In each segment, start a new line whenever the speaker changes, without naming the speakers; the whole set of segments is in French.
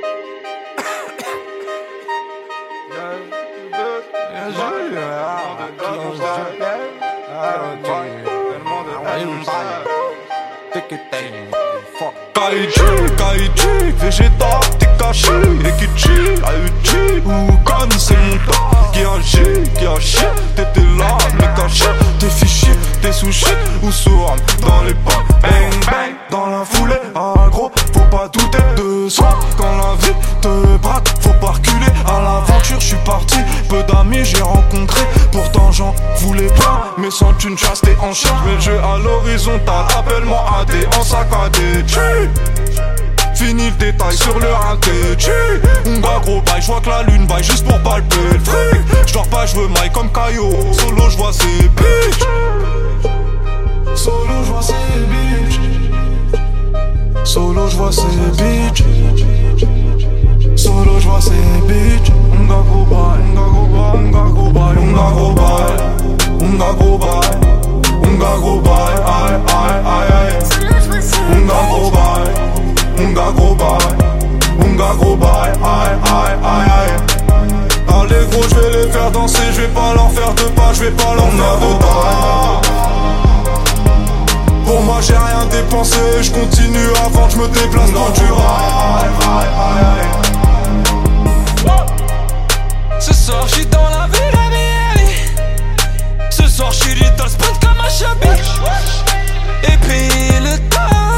Kaiji, Vegeta, Tekashi, Ekichi, Ayuchi, Ugan, c'est mon temps qui agit, t'étais là, mais caché, t'es fichier, t'es sous shit ou sourd dans les pas, bang bang, dans la foulée, gros, faut pas douter de soi, quand la vie te braque, faut pas reculer, à l'aventure je suis parti, peu d'amis j'ai rencontré, pourtant j'en voulais pas, mais sans une chasse t'es en charge, mais le jeu à l'horizontale, appelle-moi AD en saccadé, fini le détail sur le raté, Unga gros bail, j'vois que la lune baille juste pour palper le fric. J'dors pas, j'veux maille comme Caillot, solo j'vois ces bitches. Solo j'vois ces bitches. Solo j'vois ces bitches. Solo j'vois ces bitches. Unga gros bail, unga gros bail, unga gros bail, unga gros bail, unga gros bail, unga gros bail, aïe aïe aïe aïe. Unga gros bail. Unga gros bail, unga gros bail, aïe aïe aïe aïe. Allez gros j'vais les faire danser, j'vais pas leur faire de pas, j'vais pas leur faire de taille. Pour moi j'ai rien dépensé, j'continue avant que j'me déplace dans du rail.
Ce soir j'suis dans la ville, ce soir j'suis little sprint comme un chabit. Et puis le temps.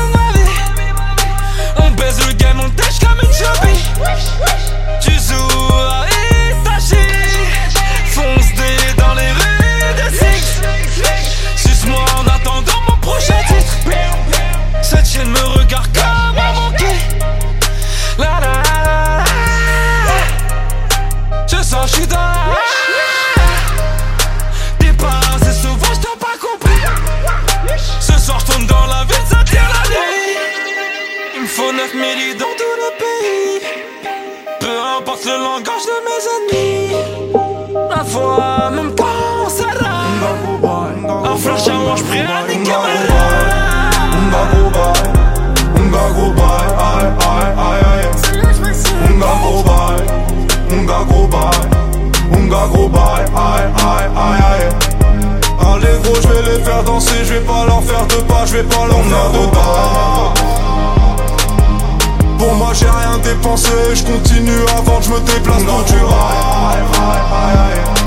On baise le game, on tâche comme une chubby. Tu joues à Itachi, fonce des dans les rues de Six. Suce-moi en attendant mon prochain titre. Cette chaîne me regarde comme un monkey. La la la la. Je sens j'suis dans la. T'es pas assez sauvage, t'as pas compris. Ce soir j'tourne dans la ville, ça tire la nuit. Il me faut 9 millis dans tout le pays. Peu importe le langage de mes ennemis. La voix même quand ça rame. Un flash à moi j'prends à niquer ma rame.
Unga gros bail, unga gros bail, aïe aïe aïe aïe. Unga gros bail, unga gros bail, unga gros bail, aïe aïe aïe aïe. Allez gros j'vais les faire danser, j'vais pas leur faire de pas, j'vais pas leur faire de pas. Pour moi j'ai rien dépensé, j'continue avant que j'me déplace dans du rail.